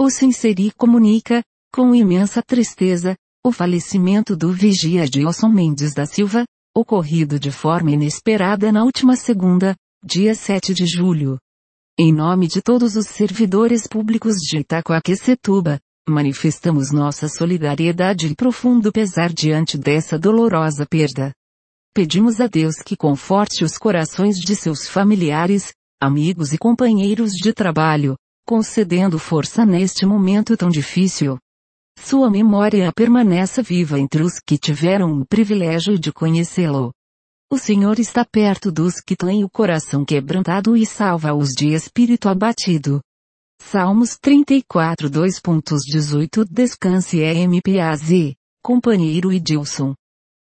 O Sinceri comunica, com imensa tristeza, o falecimento do vigia Gilson Mendes da Silva, ocorrido de forma inesperada na última segunda, dia 7 de julho. Em nome de todos os servidores públicos de Itacoaquecetuba, manifestamos nossa solidariedade e profundo pesar diante dessa dolorosa perda. Pedimos a Deus que conforte os corações de seus familiares, amigos e companheiros de trabalho, concedendo força neste momento tão difícil. Sua memória permaneça viva entre os que tiveram o privilégio de conhecê-lo. O Senhor está perto dos que têm o coração quebrantado e salva-os de espírito abatido. Salmos 34 2.18 Descanse MPAZ, companheiro Edilson.